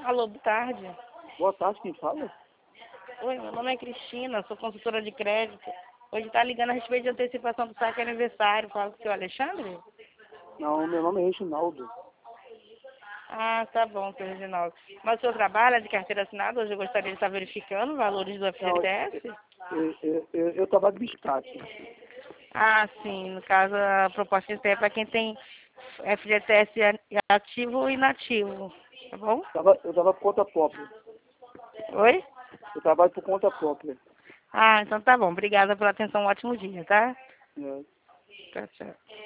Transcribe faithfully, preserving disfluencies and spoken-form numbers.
Alô, boa tarde. Boa tarde, quem fala? Oi, meu nome é Cristina, sou consultora de crédito. Hoje está ligando a respeito de antecipação do saque aniversário. Fala com o senhor Alexandre? Não, meu nome é Reginaldo. Ah, tá bom, senhor Reginaldo. Mas o senhor trabalha de carteira assinada? Hoje eu gostaria de estar verificando valores do Não, eu, F G T S. eu, eu, eu, eu trabalho de biscate. Ah, sim. No caso, a proposta é para quem tem F G T S ativo ou inativo. Tá bom? Eu trabalho, eu trabalho por conta própria. Oi? Eu trabalho por conta própria. Ah, então tá bom. Obrigada pela atenção. Um ótimo dia, tá? É. Tchau, tchau.